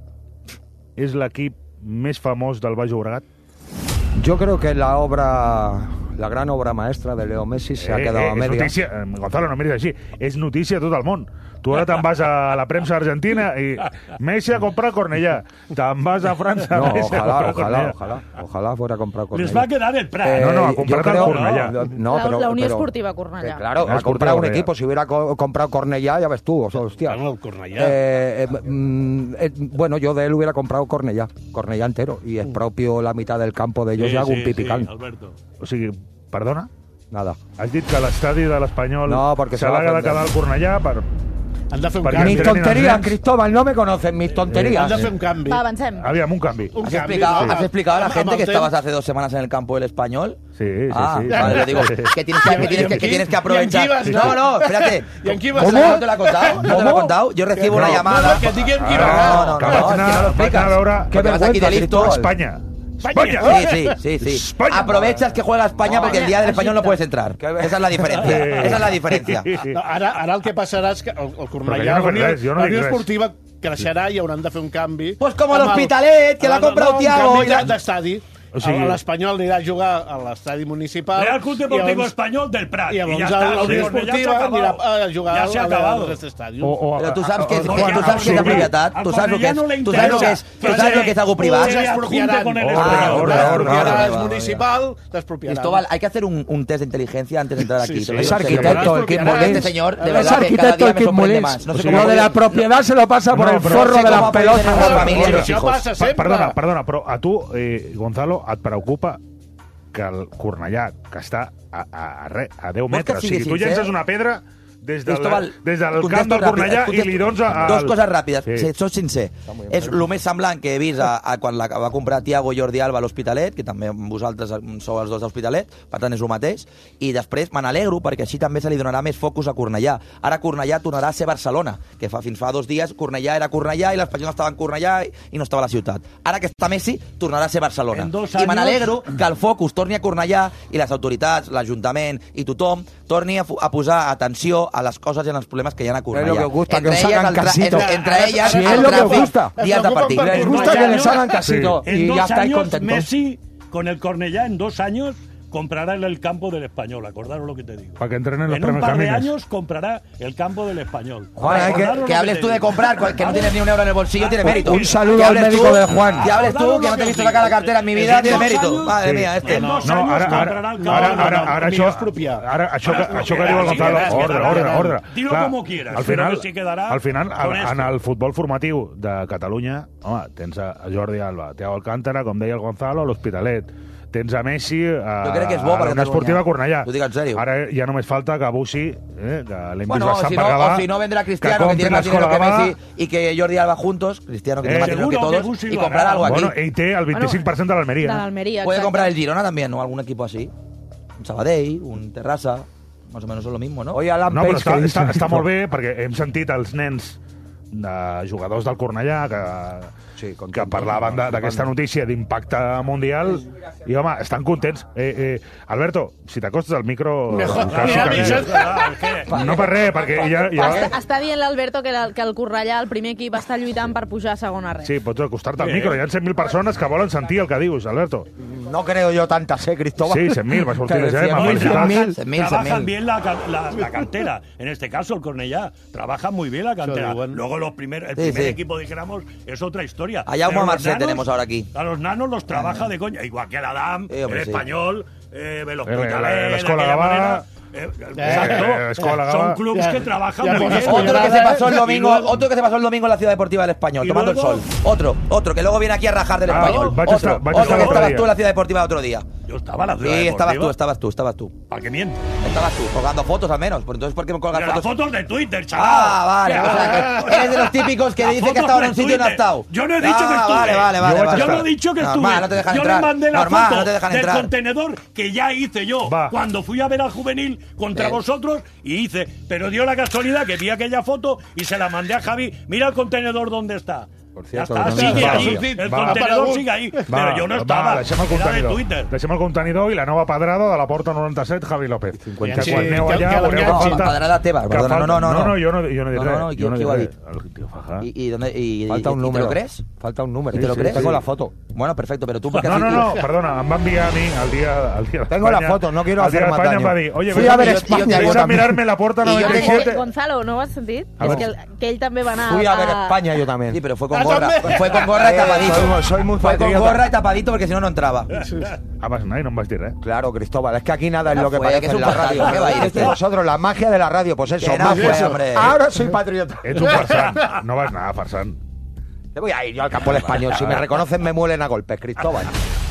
és l'equip més famós del Baix Llobregat. Yo creo que la obra, la gran obra maestra de Leo Messi se ha Eh, quedado eh, a és media. notícia, eh, Gonzalo, no miris així, és notícia a tot el món. Tu ara te'n vas a la premsa argentina i Messi a comprar Cornellà. Te'n vas a França, No, Messi a ojalá, comprar ojalá, Cornellà. ojalá, ojalá fuera a comprar Cornellà. Les va a quedar el Prat. Eh, No, no, ha yo comprat el creo- Cornellà. No, no, la, pero- la Unió pero- Esportiva Cornellà. que claro, La ha Esportiva comprado un Cornellà. equipo. Si hubiera co- comprado Cornellà, ya ves tú, o sea, hostia. Bueno, el Cornellà. Eh, eh, mm, eh, bueno, yo de él hubiera comprado Cornellà, Cornellà entero, y es propio la mitad del campo de ellos Sí, y hago sí, un pipicán. sí, Alberto. O sigui, perdona? Nada. Has dit que l'estadi de l'Espanyol No, perquè se se va l'ha de a quedar al Cornellà per... Han de fer un Perquè canvi. Mis entrenin els tonterías, nens. Cristóbal, no me conocen, mis Han tonterías. de fer un canvi. Va, avancem. Aviam, un canvi. Un ¿Has canvi, explicado, no? has explicado a la Amb- gente amb que el estabas temps. hace dos semanas en el campo del Español? Sí, sí, Ah, sí. vale, le digo que tienes que, que tienes que, que tienes que aprovechar. ¿Y en qué ibas, No, no? no, espérate. ¿Y en qué ibas? ¿Cómo? ¿Cómo? ¿No te lo he contado? ¿No te lo he ¿Cómo? contado? Yo recibo una No, llamada. no, no, que diguem qui va No, anar. no, no, Que no, vaig es que anar, no lo vaig explicas. anar a veure... Porque vas aquí de vergüenza, listo. Espanya. Espanya. Sí, sí, sí, sí. España. Aprovechas que juega España porque el día del español no puedes entrar. Esa es la diferencia. Esa es la diferencia. No, ara, ara el que passarà és que el, el Però Cornellà, que jo no la faig Unió, res, jo no la dic Unió res. Esportiva creixerà i hauran de fer un canvi. Pues como Amb el- l'Hospitalet, que l'ha comprado no, Thiago, Un canvi ja- de- d'estadi. O sigui- L'Espanyol anirà a jugar a l'estadi municipal. Real Club Deportivo i llavors- Espanyol del Prat. I llavors I ja està, la Unió el Cornellà s'ha Esportiva anirà acabat. a jugar Ja s'ha a acabat. aquest estadi. O, o, Pero tú sabes que es, o- que- o- tú sabes que es de propiedad, tú sabes lo que es, tú sabes lo que es, tú sabes lo que es algo privado. Se adjunte con el Oh, Español. orden, orden, Despropiarà, orden, és orden. municipal, despropiarà. Cristóbal, hay que hacer un, un test de inteligencia antes de entrar aquí. Sí, te lo sí. digo Es en serio. arquitecto el Kim Este Molins. Este señor, de Es verdad, que cada arquitecto día el me Kim sorprende Molins. más. No sé O cómo sigui, Lo de la puede- propiedad se lo pasa por No, el pero forro no sé de cómo las puede tener pelotas. una familia y Però los això hijos. passa Pa- sempre. Perdona, perdona, però a tu, eh, Gonzalo, et preocupa que el Cornellà, que està a, a, a, re, a deu Vols que metres, o sigui sigui, tu sincer? llences una pedra des del, Cristóbal, des del camp contesto del Cornellà ràpid, i li dones a... Dos coses ràpides. Sí. Sí. Soc sincer. És el més semblant que he vist a, a quan la, va comprar Thiago i Jordi Alba a l'Hospitalet, que també vosaltres sou els dos d'Hospitalet, per tant és el mateix, i després me n'alegro perquè així també se li donarà més focus a Cornellà. Ara Cornellà tornarà a ser Barcelona, que fa, fins fa dos dies Cornellà era Cornellà i l'Espanyol estava en Cornellà i, i no estava a la ciutat. Ara que està Messi, tornarà a ser Barcelona. En dos I me años- n'alegro que el focus torni a Cornellà i les autoritats, l'Ajuntament i tothom torni a, fu- a posar atenció a les coses i als problemes que hi ha a Cornellà. Es lo que os gusta, entre que os ellas hagan el tra- casito. entre- entre ellas Si el es lo que os tráfico, gusta. días de partir. Les gusta que les hagan casito En y dos ya estáis años, contentos. Messi, con el Cornellà, en dos años, comprará el, el campo del Español, acordaros lo que te digo. Para que entrenen los En un primeros par de caminos. años comprará el campo del Español. Juan, que, Acordaros que lo hables te tú de digo. comprar, cual- que no tienes ni un euro en el bolsillo, tiene mérito. Un saludo Que al hables médico tú, de Juan. Que hables tú, que no te he visto sacar la cartera en mi vida, tiene mérito. Madre mía, este. No, no, ara, ara, ara, ara, ara, això, ara, això, que, això que diu el Gonzalo, ordre, ordre, ordre. Dilo Clar, como quieras, al pero final, que sí quedará al final, con al, esto. en el futbol formatiu de Catalunya, home, tens a Jordi Alba, Thiago Alcántara, com deia el Gonzalo, a l'Hospitalet, tens a Messi a, Jo crec que és bo a per la Unió Esportiva Cornellà. T'ho dic en sèrio. Ara ja només falta que Bussi, eh, que l'hem Bueno, vist o bastant si, per no, Gavà, o si no vendrá Cristiano, que, compri tiene más dinero l'escola que Gavà. Messi y que Jordi Alba juntos, Cristiano que Eh, tiene más dinero que seguro que todos, Bussi y lo comprar hará. algo aquí. Bueno, ell té el veinticinc per cent de l'Almeria. De l'Almeria, Puede exacte. comprar el Girona también, ¿no? Algún equipo así. Un Sabadell, un Terrassa, más o menos es lo mismo, ¿no? Oye, Alan No, però Page, està, que està, dice- està molt bé perquè hem sentit els nens de jugadors del Cornellà que, sí, que parlaven de- d'aquesta notícia d'impacte mundial i, home, estan contents. Eh, eh, Alberto, si t'acostes al micro... Mejor. quasi Mira, que- mira, no per res, perquè ja... ja... Està, està dient l'Alberto que, el, que el Cornellà, el primer equip, està lluitant per pujar a segona red. Sí, pots acostar-te al micro. Hi ha cent mil persones que volen sentir el que dius, Alberto. No creo yo tantas, ¿eh, Cristóbal? Sí, cent mil, va sortir Que de decía Gemma. mil, cien mil. Trabajan bien la, ca- la, la cantera. En este caso, el Cornellá. Trabaja muy bien la cantera. Luego los primer, el Sí, primer sí. equipo, dijéramos, es otra historia. A Jaume Pero los Marcet nanos- tenemos ahora aquí. A los nanos los trabaja de coña. Igual que el Adam, Sí, hombre, el sí. español, eh, el la- Hospitalet, la de Escola aquella Gavà. manera. Eh, exacto. Eh, Escola Gavà. Son clubes Ya- que trabajan ya muy hemos bien. Otro que se pasó el domingo, Y luego- otro que se pasó el domingo en la Ciudad Deportiva del Español, ¿Y tomando luego? el sol. Otro, otro, que luego viene aquí a rajar del Ah, Español. vaig Otro, estar- vaig otro estar que otro estabas día. tú en la Ciudad Deportiva otro día. Yo estaba en la Ciudad Sí, estabas Deportiva. tú, estabas tú, estabas tú. ¿Para qué mientes? Estabas tú, colgando fotos al menos. Pues entonces, ¿por qué me colgas Pero las fotos? fotos de Twitter, chaval. Ah, vale. O sea, que eres de los típicos que Las dice que ha fotos estado en de un sitio y no ha Twitter. estado. Yo no he dicho que Ah, estuve. vale, vale, vale, Yo, vale. yo no he dicho que Normal, estuve. no te dejan yo entrar. le mandé la Normal, foto no te dejan del entrar. contenedor que ya hice yo cuando fui a ver al juvenil contra Sí. vosotros y hice. Pero dio la casualidad que vi aquella foto y se la mandé a Javi. Mira el contenedor dónde está. cierto, ya está, que no sigue está ahí. vacío. El Va. contenedor Va. sigue ahí. Va, pero yo no va, estaba. deixem el Era de contenidor. Twitter. Deixem el contenidor i la nova pedrada de la porta noranta-set, Javi López. Que Sí, quan aneu que- allà que veureu que l'enganxin. falta... Pedrada teva, que perdona, falta- no, no, no. No, jo no, jo no he dit No, res. no, no, jo qui- no he qui dit ho ha res. dit? El tío Faja. ¿Y, y, dónde, y, Falta y- un y número. te lo crees? Falta un número. ¿Y te lo Sí, crees? Tengo la foto. Bueno, perfecto, pero tú porque No, has no, dicho- no, perdona, em va enviar a mi el dia, el dia Tengo la d'Espanya. foto, no quiero el dia hacer más d'Espanya daño. em va dir, oye, Fui ves a ver yo- España, yo- yo ves a también. mirarme la porta Y yo noventa y tengo- siete. Gonzalo, ¿no ho has sentit? A És ver. que, el, que ell també va anar Fui a ver a... España yo también. Sí, pero fue con gorra. Fue con gorra y Eh, tapadito. soy- soy muy Fue con patriota. gorra y tapadito porque si no, no entraba. Ah, vas anar i no em vas dir res. Claro, Cristóbal, es que aquí nada es No lo que fue, parece que es en un la fantasma, radio. ¿qué va a ir este? Vosotros, la magia de la radio, pues eso, Que no más fue, eso. hombre. Ahora soy patriota. Ets un farsant. No vas anar, farsant. Te voy a ir yo al campo del Español. Si me reconocen, me muelen a golpes, Cristóbal.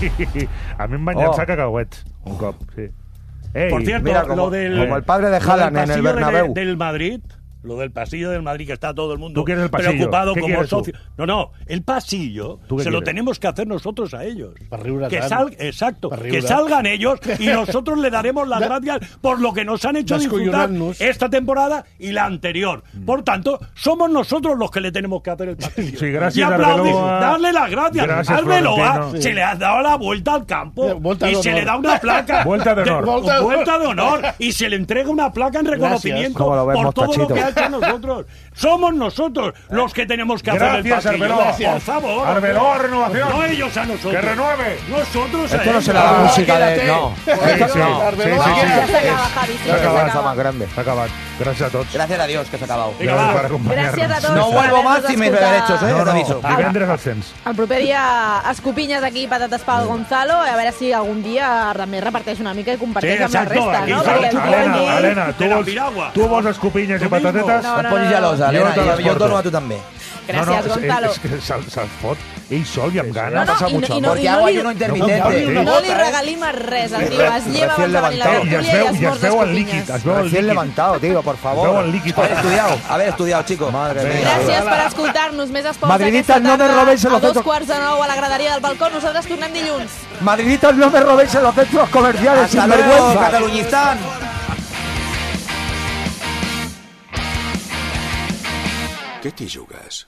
A mi em van Oh. llançar cacauets un cop, sí. Ei, Por cierto, mira, como- lo del, como el padre de lo del Haaland en el pasillo de- Bernabéu. del Madrid, lo del pasillo del Madrid, que está todo el mundo ¿Tú quieres el pasillo? preocupado ¿Qué como quieres tú? socio. No, no, el pasillo ¿Tú qué se lo quieres? tenemos que hacer nosotros a ellos. Per riure Que tant. sal, exacto, Per que riure. salgan ellos y nosotros le daremos las gracias por lo que nos han hecho disfrutar Descollonant-nos. esta temporada y la anterior. Por tanto, somos nosotros los que le tenemos que hacer el pasillo. Sí, gracias, y aplaudir, Arbeloa. darle las gracias. Gracias, Arbeloa Florentino. se le ha dado la vuelta al campo Vuelta y de se honor. le da una placa. Vuelta de honor. Vuelta de, vuelta de honor. Y se le entrega una placa en reconocimiento ¿Cómo lo ves, por todo lo mostachito? que ha hecho nosotros. Somos nosotros los que tenemos que hacer el Gracias, pasillo. Arbeloa. Por favor. Arbeloa, renovación. No ellos a nosotros. Que renueve. Nosotros a Esto no ellos. será la Ah, música de... quédate. No. Sí, sí, sí, sí, sí, Arbeloa. sí. Ja s'acaba, Javi, sí, S'ha ja acabat, s'acaba. más grande. S'ha acabat. Gràcies a tots. Gracias a Dios que se ha acabado. Vinga, Gràcies va. per acompanyar-nos. Gràcies a tots. No per vuelvo más haver-nos sin mis escoltat. derechos, ¿eh? No, Te no, aviso. divendres al cens. El proper dia, escopinyes aquí, patates pel Gonzalo, a veure si algun dia també reparteix una mica i comparteix Sí, amb la exacto, resta, aquí no? s'ha Perquè hecho el Helena, aquí... Helena, tu de la vols, piragua. tu vols escopinyes i Lo mismo. patatetes? No, no, Ponis no. gelosa, Jo Elena. te les Jo, jo porto. dono a tu també. Gràcies, no, no, Gonzalo. És, és que se'l se fot ell sol i amb No, ganes. no, pasa i, no, mucho i, no, Porque i no hago li, ayuno No, intermitente. sí. no li regalim res, el tio es lleva Recién abans de venir la levantado. I es tertúlia veu, i es i es morda veu el escopinyes. líquid, es veu el Recién líquid. levantado, tío, por Es veu favor. el líquid. Haber estudiado, haber estudiado, chicos. Madre mía. Gràcies per escoltar-nos. Més esports Madridistas, aquesta no me tarda robéis en a los dos centros. quarts de nou a la graderia del balcó. Nosaltres tornem dilluns. Madriditas, no me robéis en los centros comerciales, Hasta sin luego, vergüenza. Cataluñistán. Què t'hi jugues?